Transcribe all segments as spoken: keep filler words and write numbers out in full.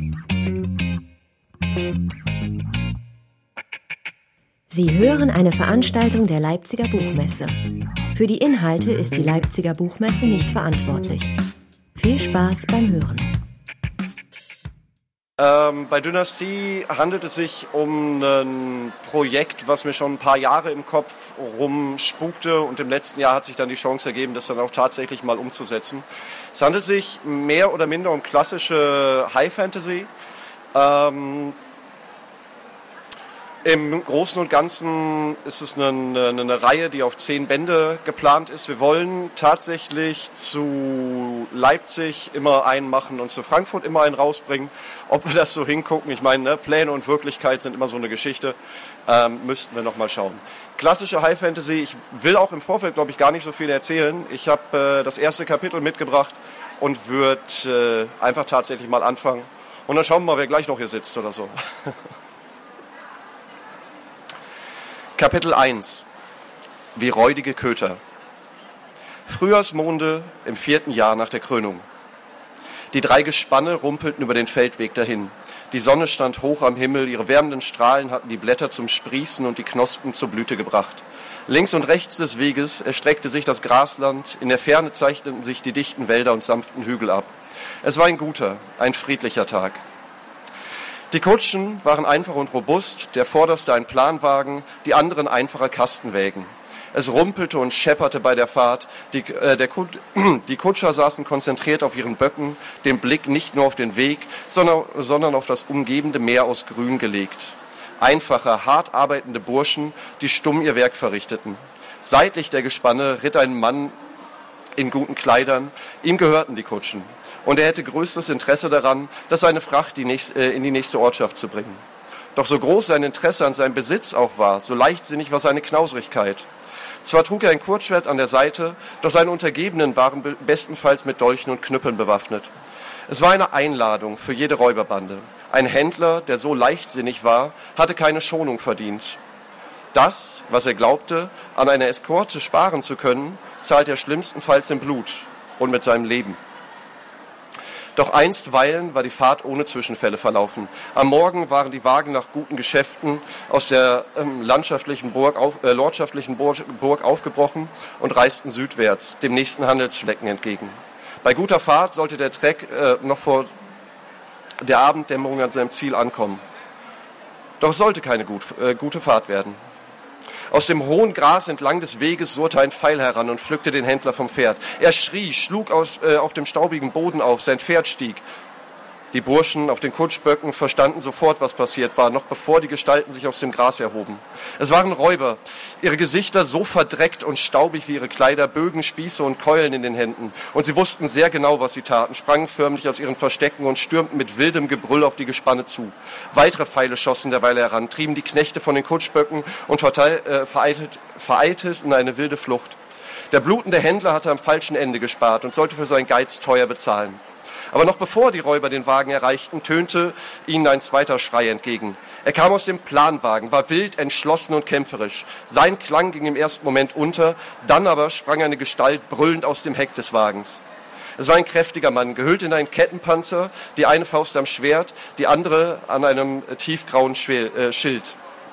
Sie hören eine Veranstaltung der Leipziger Buchmesse. Für die Inhalte ist die Leipziger Buchmesse nicht verantwortlich. Viel Spaß beim Hören. Ähm, bei Dynastie handelt es sich um ein Projekt, was mir schon ein paar Jahre im Kopf rumspukte, und im letzten Jahr hat sich dann die Chance ergeben, das dann auch tatsächlich mal umzusetzen. Es handelt sich mehr oder minder um klassische High Fantasy. Ähm, Im Großen und Ganzen ist es eine, eine, eine Reihe, die auf zehn Bände geplant ist. Wir wollen tatsächlich zu Leipzig immer einen machen und zu Frankfurt immer einen rausbringen. Ob wir das so hingucken, ich meine, ne, Pläne und Wirklichkeit sind immer so eine Geschichte, ähm, müssten wir noch mal schauen. Klassische High Fantasy, ich will auch im Vorfeld, glaube ich, gar nicht so viel erzählen. Ich habe äh, das erste Kapitel mitgebracht und würde äh, einfach tatsächlich mal anfangen. Und dann schauen wir mal, wer gleich noch hier sitzt oder so. Kapitel eins. Wie räudige Köter. Frühjahrsmonde im vierten Jahr nach der Krönung. Die drei Gespanne rumpelten über den Feldweg dahin. Die Sonne stand hoch am Himmel, ihre wärmenden Strahlen hatten die Blätter zum Sprießen und die Knospen zur Blüte gebracht. Links und rechts des Weges erstreckte sich das Grasland, in der Ferne zeichneten sich die dichten Wälder und sanften Hügel ab. Es war ein guter, ein friedlicher Tag. Die Kutschen waren einfach und robust, der vorderste ein Planwagen, die anderen einfache Kastenwägen. Es rumpelte und schepperte bei der Fahrt, die, äh, der Kut- die Kutscher saßen konzentriert auf ihren Böcken, den Blick nicht nur auf den Weg, sondern, sondern auf das umgebende Meer aus Grün gelegt. Einfache, hart arbeitende Burschen, die stumm ihr Werk verrichteten. Seitlich der Gespanne ritt ein Mann in guten Kleidern, ihm gehörten die Kutschen. Und er hätte größtes Interesse daran, dass seine Fracht die nächste, äh, in die nächste Ortschaft zu bringen. Doch so groß sein Interesse an seinem Besitz auch war, so leichtsinnig war seine Knausrigkeit. Zwar trug er ein Kurzschwert an der Seite, doch seine Untergebenen waren be- bestenfalls mit Dolchen und Knüppeln bewaffnet. Es war eine Einladung für jede Räuberbande. Ein Händler, der so leichtsinnig war, hatte keine Schonung verdient. Das, was er glaubte, an einer Eskorte sparen zu können, zahlt er schlimmstenfalls in Blut und mit seinem Leben. Doch einstweilen war die Fahrt ohne Zwischenfälle verlaufen. Am Morgen waren die Wagen nach guten Geschäften aus der ähm, landschaftlichen Burg, auf, äh, lordschaftlichen Burg, Burg aufgebrochen und reisten südwärts, dem nächsten Handelsflecken entgegen. Bei guter Fahrt sollte der Treck äh, noch vor der Abenddämmerung an seinem Ziel ankommen. Doch es sollte keine gut, äh, gute Fahrt werden. Aus dem hohen Gras entlang des Weges surrte ein Pfeil heran und pflückte den Händler vom Pferd. Er schrie, schlug aus, äh, auf dem staubigen Boden auf, sein Pferd stieg. Die Burschen auf den Kutschböcken verstanden sofort, was passiert war, noch bevor die Gestalten sich aus dem Gras erhoben. Es waren Räuber, ihre Gesichter so verdreckt und staubig wie ihre Kleider, Bögen, Spieße und Keulen in den Händen. Und sie wussten sehr genau, was sie taten, sprangen förmlich aus ihren Verstecken und stürmten mit wildem Gebrüll auf die Gespanne zu. Weitere Pfeile schossen derweil heran, trieben die Knechte von den Kutschböcken und verteil, äh, vereitelt, vereitelten eine wilde Flucht. Der blutende Händler hatte am falschen Ende gespart und sollte für seinen Geiz teuer bezahlen. Aber noch bevor die Räuber den Wagen erreichten, tönte ihnen ein zweiter Schrei entgegen. Er kam aus dem Planwagen, war wild, entschlossen und kämpferisch. Sein Klang ging im ersten Moment unter, dann aber sprang eine Gestalt brüllend aus dem Heck des Wagens. Es war ein kräftiger Mann, gehüllt in einen Kettenpanzer, die eine Faust am Schwert, die andere an einem tiefgrauen Schild.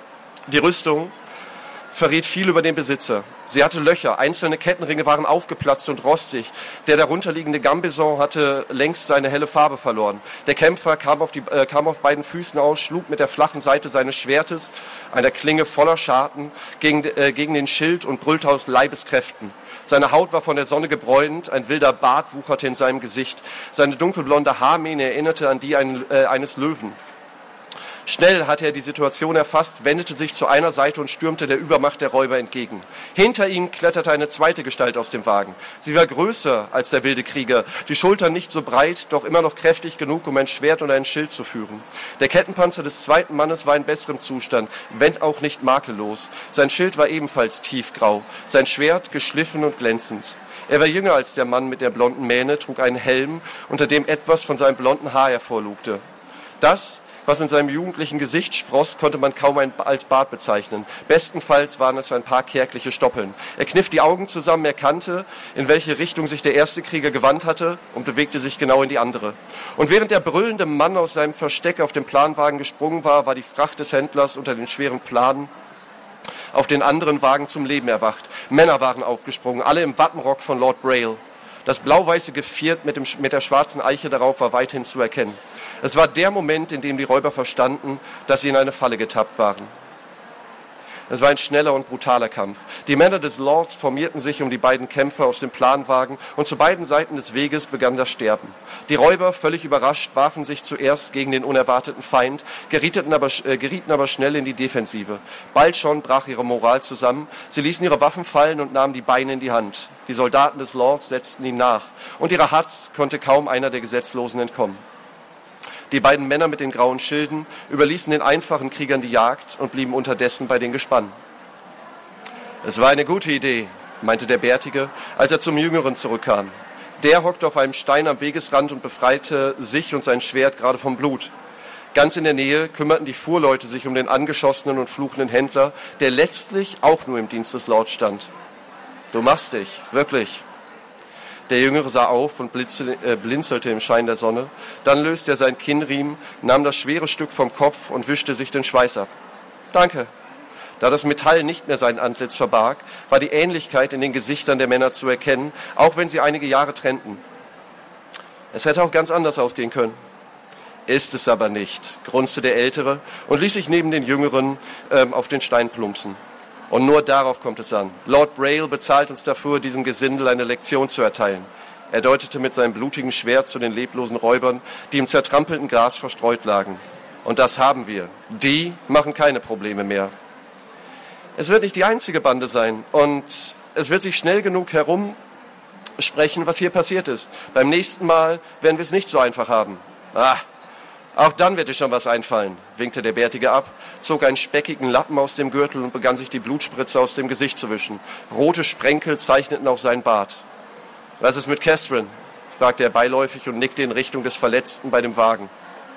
Die Rüstung verriet viel über den Besitzer. Sie hatte Löcher, einzelne Kettenringe waren aufgeplatzt und rostig. Der darunterliegende Gambeson hatte längst seine helle Farbe verloren. Der Kämpfer kam auf, die, äh, kam auf beiden Füßen aus, schlug mit der flachen Seite seines Schwertes, einer Klinge voller Scharten, gegen, äh, gegen den Schild und brüllte aus Leibeskräften. Seine Haut war von der Sonne gebräunt, ein wilder Bart wucherte in seinem Gesicht. Seine dunkelblonde Haarmähne erinnerte an die ein, äh, eines Löwen. Schnell hatte er die Situation erfasst, wendete sich zu einer Seite und stürmte der Übermacht der Räuber entgegen. Hinter ihm kletterte eine zweite Gestalt aus dem Wagen. Sie war größer als der wilde Krieger, die Schultern nicht so breit, doch immer noch kräftig genug, um ein Schwert und ein Schild zu führen. Der Kettenpanzer des zweiten Mannes war in besserem Zustand, wenn auch nicht makellos. Sein Schild war ebenfalls tiefgrau, sein Schwert geschliffen und glänzend. Er war jünger als der Mann mit der blonden Mähne, trug einen Helm, unter dem etwas von seinem blonden Haar hervorlugte. Das Was in seinem jugendlichen Gesicht spross, konnte man kaum als Bart bezeichnen. Bestenfalls waren es ein paar kärgliche Stoppeln. Er kniff die Augen zusammen, erkannte, in welche Richtung sich der erste Krieger gewandt hatte und bewegte sich genau in die andere. Und während der brüllende Mann aus seinem Versteck auf den Planwagen gesprungen war, war die Fracht des Händlers unter den schweren Planen auf den anderen Wagen zum Leben erwacht. Männer waren aufgesprungen, alle im Wappenrock von Lord Braille. Das blau-weiße Geviert mit, dem, mit der schwarzen Eiche darauf war weithin zu erkennen. Es war der Moment, in dem die Räuber verstanden, dass sie in eine Falle getappt waren. Es war ein schneller und brutaler Kampf. Die Männer des Lords formierten sich um die beiden Kämpfer aus dem Planwagen und zu beiden Seiten des Weges begann das Sterben. Die Räuber, völlig überrascht, warfen sich zuerst gegen den unerwarteten Feind, gerieten aber, äh, gerieten aber schnell in die Defensive. Bald schon brach ihre Moral zusammen. Sie ließen ihre Waffen fallen und nahmen die Beine in die Hand. Die Soldaten des Lords setzten ihnen nach, und ihrer Hatz konnte kaum einer der Gesetzlosen entkommen. Die beiden Männer mit den grauen Schilden überließen den einfachen Kriegern die Jagd und blieben unterdessen bei den Gespannen. Es war eine gute Idee, meinte der Bärtige, als er zum Jüngeren zurückkam. Der hockte auf einem Stein am Wegesrand und befreite sich und sein Schwert gerade vom Blut. Ganz in der Nähe kümmerten die Fuhrleute sich um den angeschossenen und fluchenden Händler, der letztlich auch nur im Dienst des Lords stand. Du machst dich, wirklich. Der Jüngere sah auf und blinzelte im Schein der Sonne. Dann löste er seinen Kinnriemen, nahm das schwere Stück vom Kopf und wischte sich den Schweiß ab. Danke. Da das Metall nicht mehr sein Antlitz verbarg, war die Ähnlichkeit in den Gesichtern der Männer zu erkennen, auch wenn sie einige Jahre trennten. Es hätte auch ganz anders ausgehen können. Ist es aber nicht, grunzte der Ältere und ließ sich neben den Jüngeren ähm, auf den Stein plumpsen. Und nur darauf kommt es an. Lord Braille bezahlt uns dafür, diesem Gesindel eine Lektion zu erteilen. Er deutete mit seinem blutigen Schwert zu den leblosen Räubern, die im zertrampelten Gras verstreut lagen. Und das haben wir. Die machen keine Probleme mehr. Es wird nicht die einzige Bande sein. Und es wird sich schnell genug herumsprechen, was hier passiert ist. Beim nächsten Mal werden wir es nicht so einfach haben. Ah, auch dann wird dir schon was einfallen, winkte der Bärtige ab, zog einen speckigen Lappen aus dem Gürtel und begann sich die Blutspritze aus dem Gesicht zu wischen. Rote Sprenkel zeichneten auf seinen Bart. Was ist mit Castrin? Fragte er beiläufig und nickte in Richtung des Verletzten bei dem Wagen.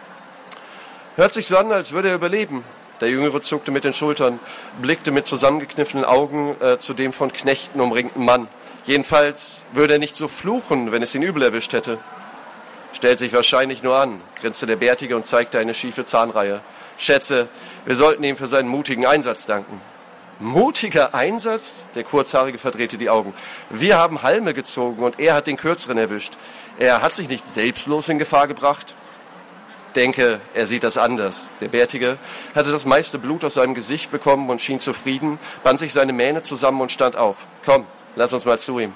Hört sich so an, als würde er überleben. Der Jüngere zuckte mit den Schultern, blickte mit zusammengekniffenen Augen äh, zu dem von Knechten umringten Mann. Jedenfalls würde er nicht so fluchen, wenn es ihn übel erwischt hätte. Stellt sich wahrscheinlich nur an, grinste der Bärtige und zeigte eine schiefe Zahnreihe. Schätze, wir sollten ihm für seinen mutigen Einsatz danken. Mutiger Einsatz? Der Kurzhaarige verdrehte die Augen. Wir haben Halme gezogen und er hat den Kürzeren erwischt. Er hat sich nicht selbstlos in Gefahr gebracht? Denke, er sieht das anders. Der Bärtige hatte das meiste Blut aus seinem Gesicht bekommen und schien zufrieden, band sich seine Mähne zusammen und stand auf. Komm, lass uns mal zu ihm.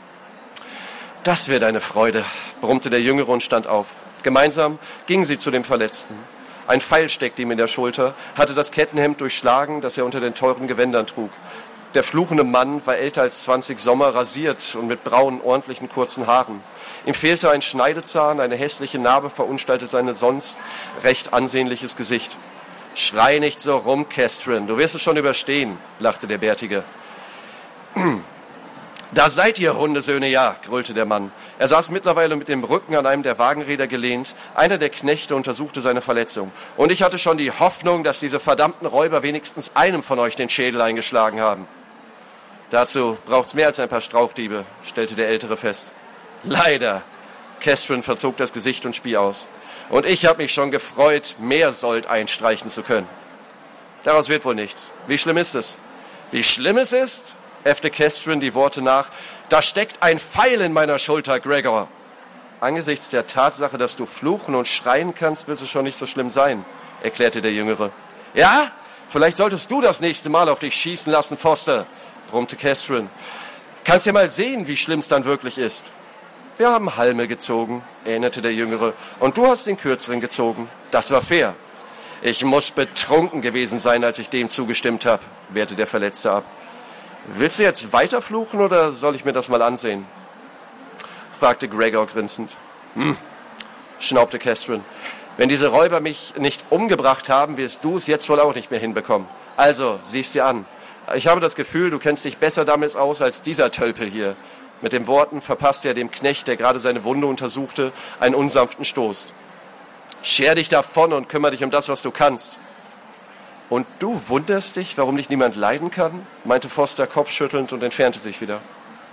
Das wird eine Freude, brummte der Jüngere und stand auf. Gemeinsam gingen sie zu dem Verletzten. Ein Pfeil steckte ihm in der Schulter, hatte das Kettenhemd durchschlagen, das er unter den teuren Gewändern trug. Der fluchende Mann war älter als zwanzig Sommer, rasiert und mit braunen, ordentlichen, kurzen Haaren. Ihm fehlte ein Schneidezahn, eine hässliche Narbe verunstaltete sein sonst recht ansehnliches Gesicht. »Schrei nicht so rum, Castrin, du wirst es schon überstehen«, lachte der Bärtige. »Da seid ihr, Hundesöhne, ja«, grüllte der Mann. Er saß mittlerweile mit dem Rücken an einem der Wagenräder gelehnt. Einer der Knechte untersuchte seine Verletzung. »Und ich hatte schon die Hoffnung, dass diese verdammten Räuber wenigstens einem von euch den Schädel eingeschlagen haben.« »Dazu braucht's mehr als ein paar Strauchdiebe«, stellte der Ältere fest. »Leider«, Castrin verzog das Gesicht und spie aus. »Und ich habe mich schon gefreut, mehr Sold einstreichen zu können.« »Daraus wird wohl nichts. Wie schlimm ist es?« »Wie schlimm es ist?« äffte Castrin die Worte nach. »Da steckt ein Pfeil in meiner Schulter, Gregor.« »Angesichts der Tatsache, dass du fluchen und schreien kannst, wird es schon nicht so schlimm sein«, erklärte der Jüngere. »Ja? Vielleicht solltest du das nächste Mal auf dich schießen lassen, Foster«, brummte Castrin. »Kannst ja mal sehen, wie schlimm es dann wirklich ist.« »Wir haben Halme gezogen«, erinnerte der Jüngere, »und du hast den Kürzeren gezogen. Das war fair.« »Ich muss betrunken gewesen sein, als ich dem zugestimmt habe«, wehrte der Verletzte ab. »Willst du jetzt weiter fluchen oder soll ich mir das mal ansehen?« fragte Gregor grinsend. »Hm«, schnaubte Castrin. »Wenn diese Räuber mich nicht umgebracht haben, wirst du es jetzt wohl auch nicht mehr hinbekommen. Also, sieh's dir an. Ich habe das Gefühl, du kennst dich besser damit aus als dieser Tölpel hier.« Mit den Worten verpasste er dem Knecht, der gerade seine Wunde untersuchte, einen unsanften Stoß. Scher dich davon und kümmere dich um das, was du kannst. Und du wunderst dich, warum dich niemand leiden kann? Meinte Foster kopfschüttelnd und entfernte sich wieder.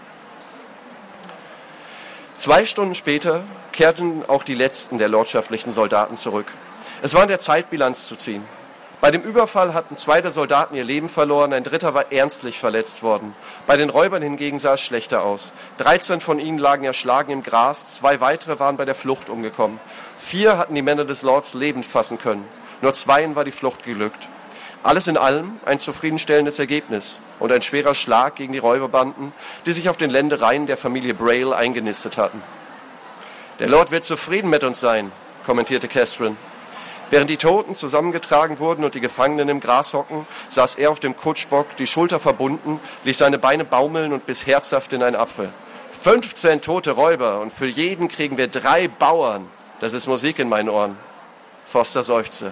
Zwei Stunden später kehrten auch die letzten der lordschaftlichen Soldaten zurück. Es war an der Zeit, Bilanz zu ziehen. Bei dem Überfall hatten zwei der Soldaten ihr Leben verloren, ein dritter war ernstlich verletzt worden. Bei den Räubern hingegen sah es schlechter aus. dreizehn von ihnen lagen erschlagen im Gras, zwei weitere waren bei der Flucht umgekommen. Vier hatten die Männer des Lords lebend fassen können. Nur zweien war die Flucht geglückt. Alles in allem ein zufriedenstellendes Ergebnis und ein schwerer Schlag gegen die Räuberbanden, die sich auf den Ländereien der Familie Braille eingenistet hatten. Der Lord wird zufrieden mit uns sein, kommentierte Castrin. Während die Toten zusammengetragen wurden und die Gefangenen im Gras hocken, saß er auf dem Kutschbock, die Schulter verbunden, ließ seine Beine baumeln und biss herzhaft in einen Apfel. fünfzehn tote Räuber und für jeden kriegen wir drei Bauern. Das ist Musik in meinen Ohren. Foster seufzte.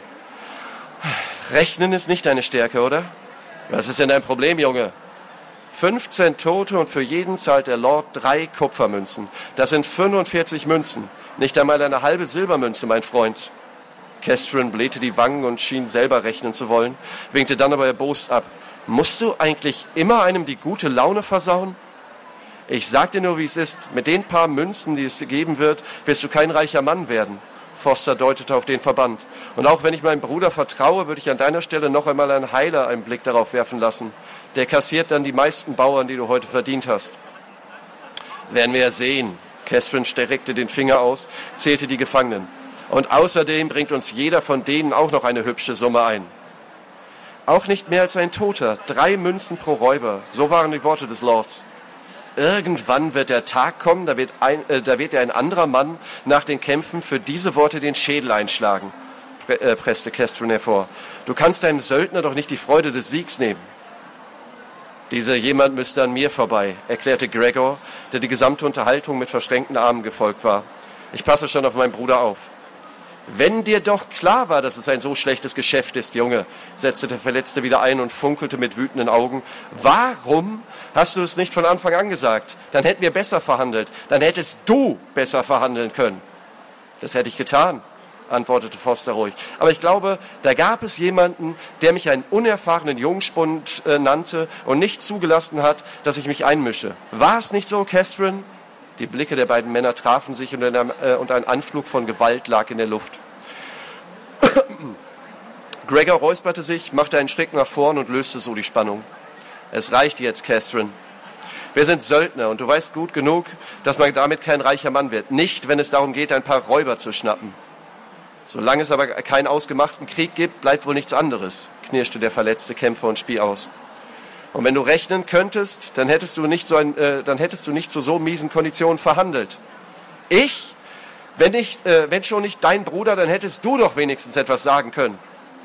Rechnen ist nicht deine Stärke, oder? Was ist denn dein Problem, Junge? fünfzehn Tote und für jeden zahlt der Lord drei Kupfermünzen. Das sind fünfundvierzig Münzen. Nicht einmal eine halbe Silbermünze, mein Freund. Castrin blähte die Wangen und schien selber rechnen zu wollen, winkte dann aber erbost ab. Musst du eigentlich immer einem die gute Laune versauen? Ich sag dir nur, wie es ist. Mit den paar Münzen, die es geben wird, wirst du kein reicher Mann werden. Foster deutete auf den Verband. Und auch wenn ich meinem Bruder vertraue, würde ich an deiner Stelle noch einmal einen Heiler einen Blick darauf werfen lassen. Der kassiert dann die meisten Bauern, die du heute verdient hast. Werden wir ja sehen. Castrin streckte den Finger aus, zählte die Gefangenen. Und außerdem bringt uns jeder von denen auch noch eine hübsche Summe ein. Auch nicht mehr als ein Toter, drei Münzen pro Räuber, so waren die Worte des Lords. Irgendwann wird der Tag kommen, da wird, ein, äh, da wird dir ein anderer Mann nach den Kämpfen für diese Worte den Schädel einschlagen, pre- äh, presste Castrin hervor. Du kannst deinem Söldner doch nicht die Freude des Siegs nehmen. Dieser jemand müsste an mir vorbei, erklärte Gregor, der die gesamte Unterhaltung mit verschränkten Armen gefolgt war. Ich passe schon auf meinen Bruder auf. Wenn dir doch klar war, dass es ein so schlechtes Geschäft ist, Junge, setzte der Verletzte wieder ein und funkelte mit wütenden Augen. Warum hast du es nicht von Anfang an gesagt? Dann hätten wir besser verhandelt. Dann hättest du besser verhandeln können. Das hätte ich getan, antwortete Foster ruhig. Aber ich glaube, da gab es jemanden, der mich einen unerfahrenen Jungspund äh, nannte und nicht zugelassen hat, dass ich mich einmische. War es nicht so, Castrin? Die Blicke der beiden Männer trafen sich und ein, äh, und ein Anflug von Gewalt lag in der Luft. Gregor räusperte sich, machte einen Schritt nach vorn und löste so die Spannung. Es reicht jetzt, Castrin. Wir sind Söldner und du weißt gut genug, dass man damit kein reicher Mann wird. Nicht, wenn es darum geht, ein paar Räuber zu schnappen. Solange es aber keinen ausgemachten Krieg gibt, bleibt wohl nichts anderes, knirschte der verletzte Kämpfer und spie aus. Und wenn du rechnen könntest, dann hättest du nicht so ein, äh, dann hättest du nicht zu so miesen Konditionen verhandelt. Ich? Wenn nicht, äh, wenn schon nicht dein Bruder, dann hättest du doch wenigstens etwas sagen können.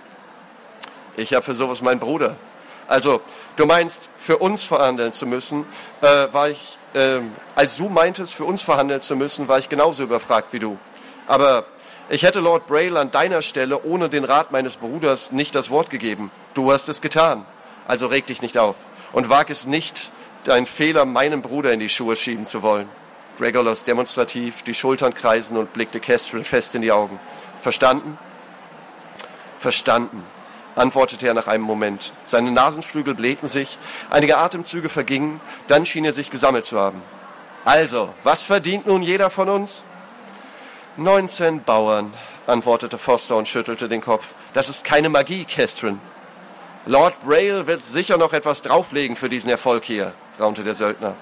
Ich habe für sowas meinen Bruder. Also, du meinst, für uns verhandeln zu müssen, äh, war ich, äh, als du meintest, für uns verhandeln zu müssen, war ich genauso überfragt wie du. Aber ich hätte Lord Braille an deiner Stelle ohne den Rat meines Bruders nicht das Wort gegeben. Du hast es getan. Also reg dich nicht auf und wag es nicht, deinen Fehler meinem Bruder in die Schuhe schieben zu wollen. Gregor ließ demonstrativ die Schultern kreisen und blickte Castrin fest in die Augen. Verstanden? Verstanden, antwortete er nach einem Moment. Seine Nasenflügel blähten sich, einige Atemzüge vergingen, dann schien er sich gesammelt zu haben. Also, was verdient nun jeder von uns? neunzehn Bauern, antwortete Foster und schüttelte den Kopf. Das ist keine Magie, Castrin. Lord Braille wird sicher noch etwas drauflegen für diesen Erfolg hier, raunte der Söldner.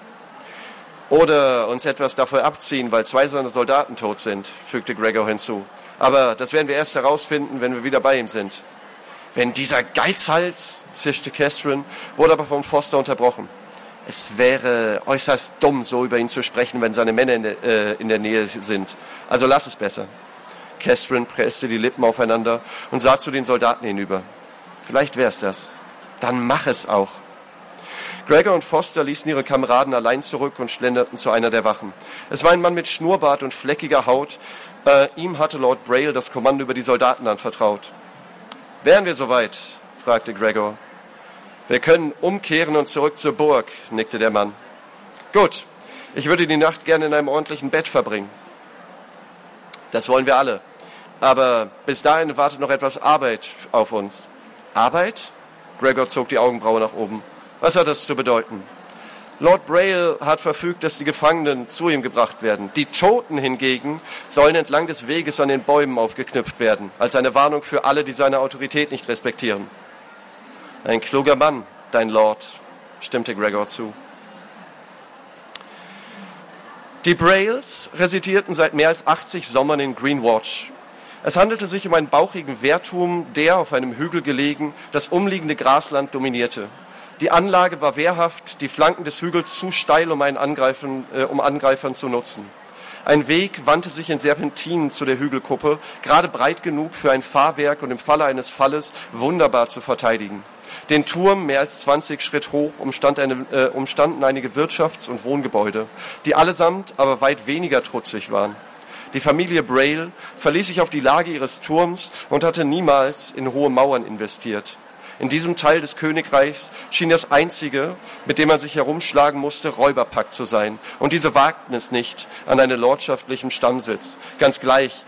Oder uns etwas dafür abziehen, weil zwei seiner Soldaten tot sind, fügte Gregor hinzu. Aber das werden wir erst herausfinden, wenn wir wieder bei ihm sind. Wenn dieser Geizhals, zischte Castrin, wurde aber von Foster unterbrochen. Es wäre äußerst dumm, so über ihn zu sprechen, wenn seine Männer in der, äh, in der Nähe sind. Also lass es besser. Castrin presste die Lippen aufeinander und sah zu den Soldaten hinüber. Vielleicht wär's das. Dann mach es auch. Gregor und Foster ließen ihre Kameraden allein zurück und schlenderten zu einer der Wachen. Es war ein Mann mit Schnurrbart und fleckiger Haut. Äh, ihm hatte Lord Braille das Kommando über die Soldaten anvertraut. Wären wir soweit? Fragte Gregor. Wir können umkehren und zurück zur Burg, nickte der Mann. Gut, ich würde die Nacht gerne in einem ordentlichen Bett verbringen. Das wollen wir alle. Aber bis dahin wartet noch etwas Arbeit auf uns. Arbeit? Gregor zog die Augenbraue nach oben. Was hat das zu bedeuten? Lord Braille hat verfügt, dass die Gefangenen zu ihm gebracht werden. Die Toten hingegen sollen entlang des Weges an den Bäumen aufgeknüpft werden, als eine Warnung für alle, die seine Autorität nicht respektieren. Ein kluger Mann, dein Lord, stimmte Gregor zu. Die Brailles residierten seit mehr als achtzig Sommern in Greenwatch. Es handelte sich um einen bauchigen Wehrturm, der, auf einem Hügel gelegen, das umliegende Grasland dominierte. Die Anlage war wehrhaft, die Flanken des Hügels zu steil, um, einen Angreifern, äh, um Angreifern zu nutzen. Ein Weg wandte sich in Serpentinen zu der Hügelkuppe, gerade breit genug für ein Fahrwerk und im Falle eines Falles wunderbar zu verteidigen. Den Turm, mehr als zwanzig Schritt hoch, umstand eine, äh, umstanden einige Wirtschafts- und Wohngebäude, die allesamt aber weit weniger trutzig waren. Die Familie Braille verließ sich auf die Lage ihres Turms und hatte niemals in hohe Mauern investiert. In diesem Teil des Königreichs schien das einzige, mit dem man sich herumschlagen musste, Räuberpack zu sein. Und diese wagten es nicht an einen lordschaftlichen Stammsitz. Ganz gleich,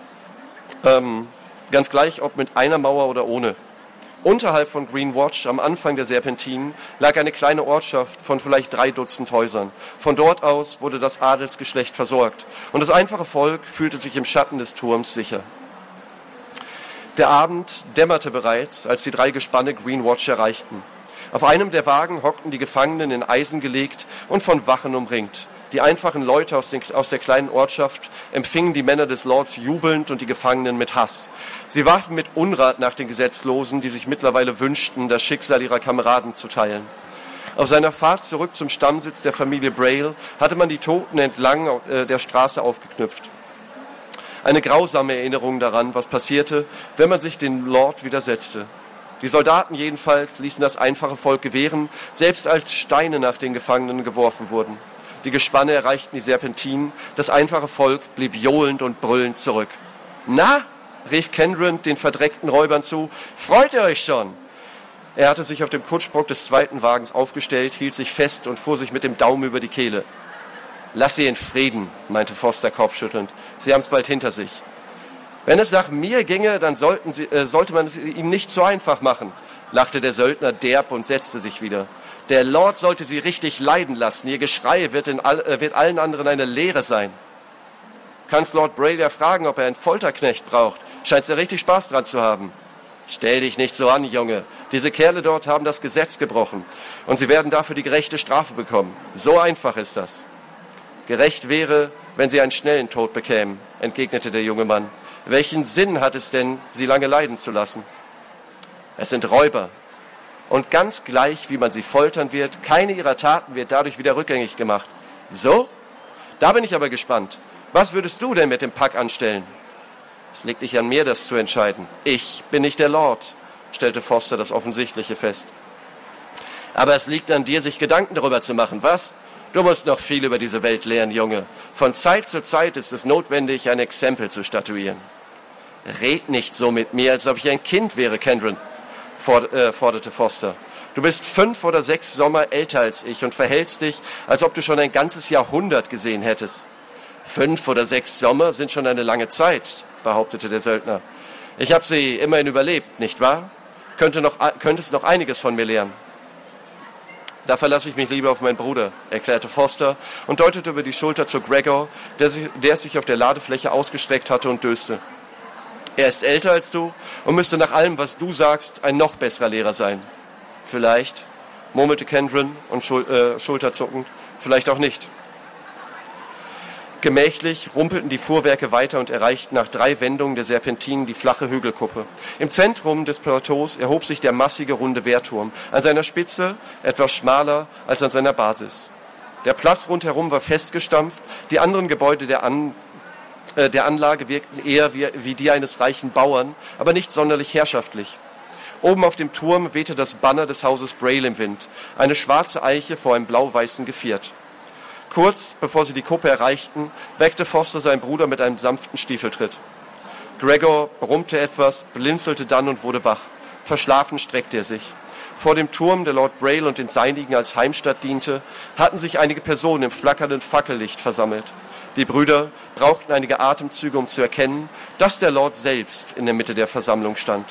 ähm, ganz gleich, ob mit einer Mauer oder ohne. Unterhalb von Greenwatch, am Anfang der Serpentinen, lag eine kleine Ortschaft von vielleicht drei Dutzend Häusern. Von dort aus wurde das Adelsgeschlecht versorgt. Und das einfache Volk fühlte sich im Schatten des Turms sicher. Der Abend dämmerte bereits, als die drei Gespanne Greenwatch erreichten. Auf einem der Wagen hockten die Gefangenen in Eisen gelegt und von Wachen umringt. Die einfachen Leute aus, den, aus der kleinen Ortschaft empfingen die Männer des Lords jubelnd und die Gefangenen mit Hass. Sie warfen mit Unrat nach den Gesetzlosen, die sich mittlerweile wünschten, das Schicksal ihrer Kameraden zu teilen. Auf seiner Fahrt zurück zum Stammsitz der Familie Braille hatte man die Toten entlang äh, der Straße aufgeknüpft. Eine grausame Erinnerung daran, was passierte, wenn man sich dem Lord widersetzte. Die Soldaten jedenfalls ließen das einfache Volk gewähren, selbst als Steine nach den Gefangenen geworfen wurden. Die Gespanne erreichten die Serpentinen, das einfache Volk blieb johlend und brüllend zurück. »Na«, rief Kendron den verdreckten Räubern zu, »freut ihr euch schon?« Er hatte sich auf dem Kutschbock des zweiten Wagens aufgestellt, hielt sich fest und fuhr sich mit dem Daumen über die Kehle. »Lass sie in Frieden«, meinte Foster kopfschüttelnd. »Sie haben es bald hinter sich.« »Wenn es nach mir ginge, dann sollten sie, äh, sollte man es ihm nicht so einfach machen«, lachte der Söldner derb und setzte sich wieder. »Der Lord sollte sie richtig leiden lassen. Ihr Geschrei wird, in all, äh, wird allen anderen eine Lehre sein.« »Kannst Lord Braille ja fragen, ob er einen Folterknecht braucht. Scheint er richtig Spaß dran zu haben.« »Stell dich nicht so an, Junge. Diese Kerle dort haben das Gesetz gebrochen. Und sie werden dafür die gerechte Strafe bekommen. So einfach ist das.« »Gerecht wäre, wenn sie einen schnellen Tod bekämen«, entgegnete der junge Mann. »Welchen Sinn hat es denn, sie lange leiden zu lassen?« »Es sind Räuber. Und ganz gleich, wie man sie foltern wird, keine ihrer Taten wird dadurch wieder rückgängig gemacht.« »So? Da bin ich aber gespannt. Was würdest du denn mit dem Pack anstellen?« »Es liegt nicht an mir, das zu entscheiden. Ich bin nicht der Lord«, stellte Foster das Offensichtliche fest. »Aber es liegt an dir, sich Gedanken darüber zu machen, was? Du musst noch viel über diese Welt lernen, Junge. Von Zeit zu Zeit ist es notwendig, ein Exempel zu statuieren.« »Red nicht so mit mir, als ob ich ein Kind wäre, Kendron«, forderte Foster. »Du bist fünf oder sechs Sommer älter als ich und verhältst dich, als ob du schon ein ganzes Jahrhundert gesehen hättest.« »Fünf oder sechs Sommer sind schon eine lange Zeit«, behauptete der Söldner. »Ich habe sie immerhin überlebt, nicht wahr? Könnte noch, könntest noch einiges von mir lernen.« »Da verlasse ich mich lieber auf meinen Bruder«, erklärte Foster und deutete über die Schulter zu Gregor, der sich, der sich auf der Ladefläche ausgestreckt hatte und döste. »Er ist älter als du und müsste nach allem, was du sagst, ein noch besserer Lehrer sein.« »Vielleicht«, murmelte Kendron und schul- äh, schulterzuckend, »vielleicht auch nicht.« Gemächlich rumpelten die Fuhrwerke weiter und erreichten nach drei Wendungen der Serpentinen die flache Hügelkuppe. Im Zentrum des Plateaus erhob sich der massige runde Wehrturm, an seiner Spitze etwas schmaler als an seiner Basis. Der Platz rundherum war festgestampft, die anderen Gebäude der, An, äh, der Anlage wirkten eher wie, wie die eines reichen Bauern, aber nicht sonderlich herrschaftlich. Oben auf dem Turm wehte das Banner des Hauses Braille im Wind, eine schwarze Eiche vor einem blau-weißen Geviert. Kurz bevor sie die Kuppe erreichten, weckte Foster seinen Bruder mit einem sanften Stiefeltritt. Gregor brummte etwas, blinzelte dann und wurde wach. Verschlafen streckte er sich. Vor dem Turm, der Lord Braille und den Seinigen als Heimstatt diente, hatten sich einige Personen im flackernden Fackellicht versammelt. Die Brüder brauchten einige Atemzüge, um zu erkennen, dass der Lord selbst in der Mitte der Versammlung stand.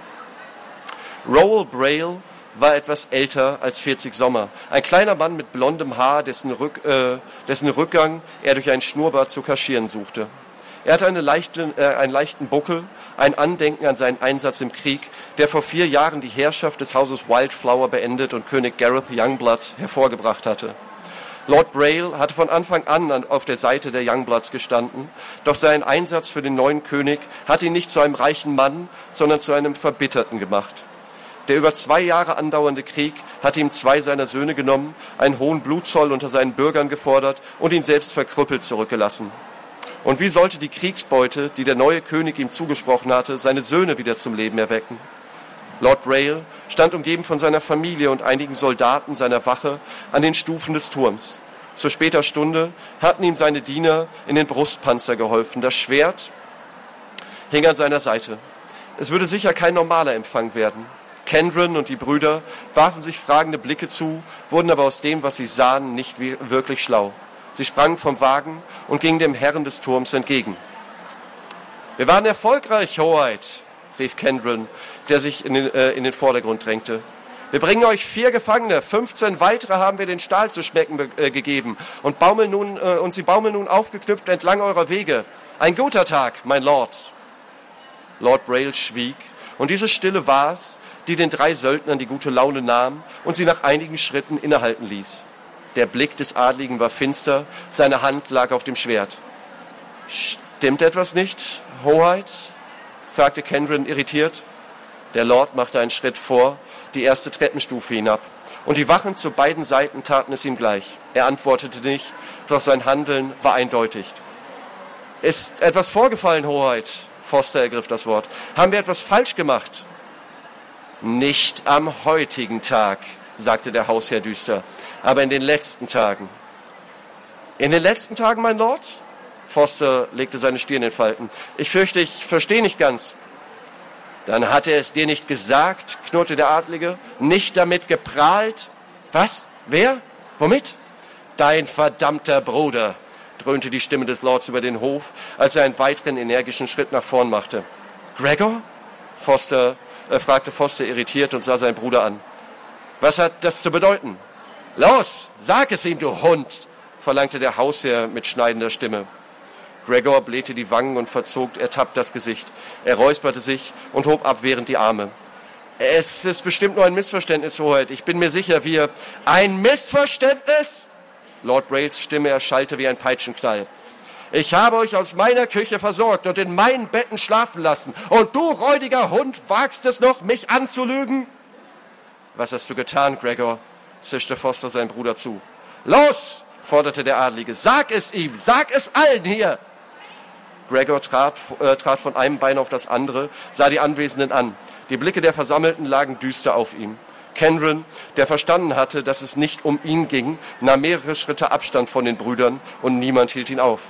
Rowell Braille war etwas älter als vierzig Sommer. Ein kleiner Mann mit blondem Haar, dessen, Rück, äh, dessen Rückgang er durch einen Schnurrbart zu kaschieren suchte. Er hatte eine leichte, äh, einen leichten Buckel, ein Andenken an seinen Einsatz im Krieg, der vor vier Jahren die Herrschaft des Hauses Wildflower beendet und König Gareth Youngblood hervorgebracht hatte. Lord Braille hatte von Anfang an auf der Seite der Youngbloods gestanden, doch sein Einsatz für den neuen König hat ihn nicht zu einem reichen Mann, sondern zu einem Verbitterten gemacht. Der über zwei Jahre andauernde Krieg hatte ihm zwei seiner Söhne genommen, einen hohen Blutzoll unter seinen Bürgern gefordert und ihn selbst verkrüppelt zurückgelassen. Und wie sollte die Kriegsbeute, die der neue König ihm zugesprochen hatte, seine Söhne wieder zum Leben erwecken? Lord Braille stand umgeben von seiner Familie und einigen Soldaten seiner Wache an den Stufen des Turms. Zu später Stunde hatten ihm seine Diener in den Brustpanzer geholfen. Das Schwert hing an seiner Seite. Es würde sicher kein normaler Empfang werden. Kendron und die Brüder warfen sich fragende Blicke zu, wurden aber aus dem, was sie sahen, nicht wirklich schlau. Sie sprangen vom Wagen und gingen dem Herrn des Turms entgegen. »Wir waren erfolgreich, Hoheit«, rief Kendron, der sich in den, äh, in den Vordergrund drängte. »Wir bringen euch vier Gefangene, fünfzehn weitere haben wir den Stahl zu schmecken äh, gegeben und, baumeln nun, äh, und sie baumeln nun aufgeknüpft entlang eurer Wege. Ein guter Tag, mein Lord.« Lord Braille schwieg, und diese Stille war es, die den drei Söldnern die gute Laune nahm und sie nach einigen Schritten innehalten ließ. Der Blick des Adligen war finster, seine Hand lag auf dem Schwert. »Stimmt etwas nicht, Hoheit?« fragte Kendron irritiert. Der Lord machte einen Schritt vor, die erste Treppenstufe hinab, und die Wachen zu beiden Seiten taten es ihm gleich. Er antwortete nicht, doch sein Handeln war eindeutig. »Ist etwas vorgefallen, Hoheit?« Foster ergriff das Wort. »Haben wir etwas falsch gemacht?« »Nicht am heutigen Tag«, sagte der Hausherr düster, »aber in den letzten Tagen.« »In den letzten Tagen, mein Lord?« Foster legte seine Stirn in Falten. »Ich fürchte, ich verstehe nicht ganz.« »Dann hat er es dir nicht gesagt«, knurrte der Adlige, »nicht damit geprahlt?« »Was? Wer? Womit?« »Dein verdammter Bruder«, dröhnte die Stimme des Lords über den Hof, als er einen weiteren energischen Schritt nach vorn machte. »Gregor?« Foster, äh, fragte Foster irritiert und sah seinen Bruder an. »Was hat das zu bedeuten?« »Los, sag es ihm, du Hund«, verlangte der Hausherr mit schneidender Stimme. Gregor blähte die Wangen und verzog ertappt das Gesicht. Er räusperte sich und hob abwehrend die Arme. »Es ist bestimmt nur ein Missverständnis, Hoheit. Ich bin mir sicher, wir...« »Ein Missverständnis?« Lord Brailles Stimme erschallte wie ein Peitschenknall. »Ich habe euch aus meiner Küche versorgt und in meinen Betten schlafen lassen. Und du, räudiger Hund, wagst es noch, mich anzulügen?« »Was hast du getan, Gregor?« zischte Foster seinem Bruder zu. »Los!« forderte der Adlige. »Sag es ihm! Sag es allen hier!« Gregor trat, äh, trat von einem Bein auf das andere, sah die Anwesenden an. Die Blicke der Versammelten lagen düster auf ihm. Kendron, der verstanden hatte, dass es nicht um ihn ging, nahm mehrere Schritte Abstand von den Brüdern und niemand hielt ihn auf.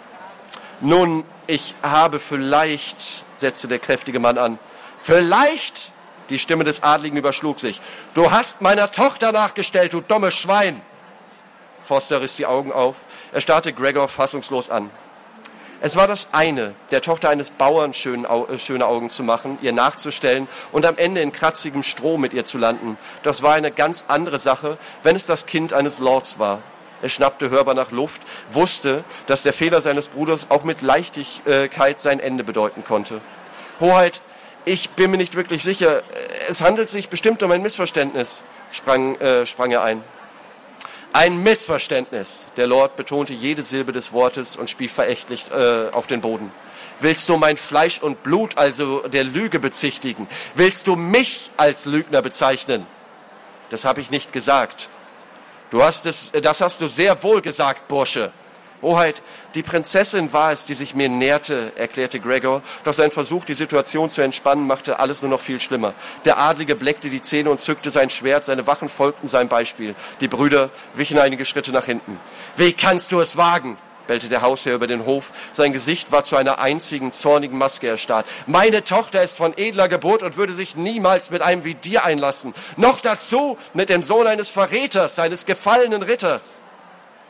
»Nun, ich habe vielleicht«, setzte der kräftige Mann an. »Vielleicht?« Die Stimme des Adligen überschlug sich. »Du hast meiner Tochter nachgestellt, du dummes Schwein!« Foster riss die Augen auf. Er starrte Gregor fassungslos an. Es war das eine, der Tochter eines Bauern schöne Augen zu machen, ihr nachzustellen und am Ende in kratzigem Stroh mit ihr zu landen. Das war eine ganz andere Sache, wenn es das Kind eines Lords war. Er schnappte hörbar nach Luft, wusste, dass der Fehler seines Bruders auch mit Leichtigkeit sein Ende bedeuten konnte. »Hoheit, ich bin mir nicht wirklich sicher. Es handelt sich bestimmt um ein Missverständnis«, sprang, äh, sprang er ein. »Ein Missverständnis!« Der Lord betonte jede Silbe des Wortes und spie verächtlich äh, auf den Boden. »Willst du mein Fleisch und Blut, also der Lüge, bezichtigen? Willst du mich als Lügner bezeichnen?« »Das habe ich nicht gesagt.« Du hast es, das hast du sehr wohl gesagt, Bursche.« »Hoheit, die Prinzessin war es, die sich mir näherte«, erklärte Gregor, doch sein Versuch, die Situation zu entspannen, machte alles nur noch viel schlimmer. Der Adlige bleckte die Zähne und zückte sein Schwert, seine Wachen folgten seinem Beispiel. Die Brüder wichen einige Schritte nach hinten. »Wie kannst du es wagen?«, bellte der Hausherr über den Hof. Sein Gesicht war zu einer einzigen, zornigen Maske erstarrt. »Meine Tochter ist von edler Geburt und würde sich niemals mit einem wie dir einlassen. Noch dazu mit dem Sohn eines Verräters, eines gefallenen Ritters.«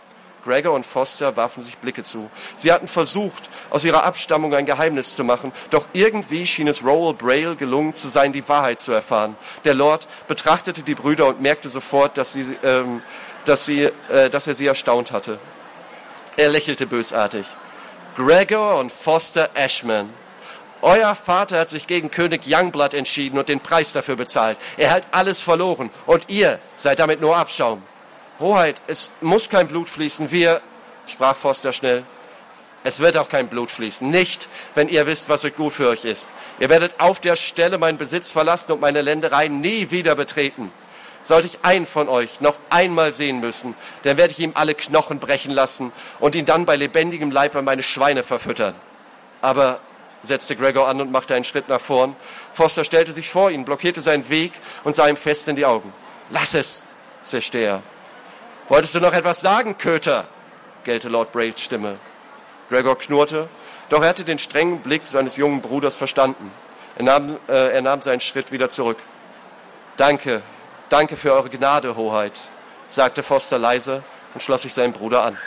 Gregor und Foster warfen sich Blicke zu. Sie hatten versucht, aus ihrer Abstammung ein Geheimnis zu machen, doch irgendwie schien es Rowell Braille gelungen zu sein, die Wahrheit zu erfahren. Der Lord betrachtete die Brüder und merkte sofort, dass, sie, ähm, dass, sie, äh, dass er sie erstaunt hatte. Er lächelte bösartig. Gregor und Foster Ashman. Euer Vater hat sich gegen König Youngblood entschieden und den Preis dafür bezahlt. Er hat alles verloren und ihr seid damit nur Abschaum. Hoheit, es muss kein Blut fließen. Wir, sprach Foster schnell, es wird auch kein Blut fließen. Nicht, wenn ihr wisst, was euch gut für euch ist. Ihr werdet auf der Stelle meinen Besitz verlassen und meine Ländereien nie wieder betreten. Sollte ich einen von euch noch einmal sehen müssen, dann werde ich ihm alle Knochen brechen lassen und ihn dann bei lebendigem Leib an meine Schweine verfüttern. Aber, setzte Gregor an und machte einen Schritt nach vorn. Foster stellte sich vor ihn, blockierte seinen Weg und sah ihm fest in die Augen. Lass es, zischte er. Wolltest du noch etwas sagen, Köter? Gellte Lord Brailles Stimme. Gregor knurrte, doch er hatte den strengen Blick seines jungen Bruders verstanden. Er nahm, äh, er nahm seinen Schritt wieder zurück. Danke, danke für eure Gnade, Hoheit, sagte Foster leise und schloss sich seinem Bruder an.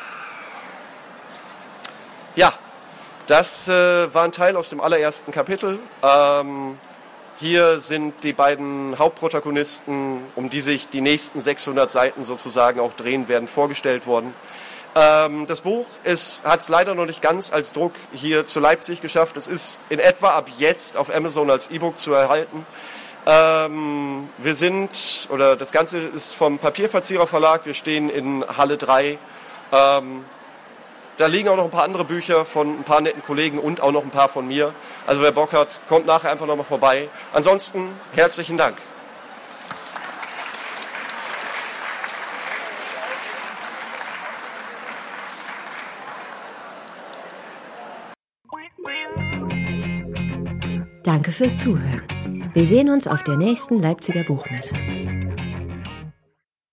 Ja, das äh, war ein Teil aus dem allerersten Kapitel. Ähm, hier sind die beiden Hauptprotagonisten, um die sich die nächsten sechshundert Seiten sozusagen auch drehen werden, vorgestellt worden. Ähm, das Buch hat es leider noch nicht ganz als Druck hier zu Leipzig geschafft. Es ist in etwa ab jetzt auf Amazon als E-Book zu erhalten. Ähm, wir sind, oder das Ganze ist vom Papierverzierer Verlag, wir stehen in Halle drei. Ähm, da liegen auch noch ein paar andere Bücher von ein paar netten Kollegen und auch noch ein paar von mir. Also wer Bock hat, kommt nachher einfach nochmal vorbei. Ansonsten herzlichen Dank. Danke fürs Zuhören. Wir sehen uns auf der nächsten Leipziger Buchmesse.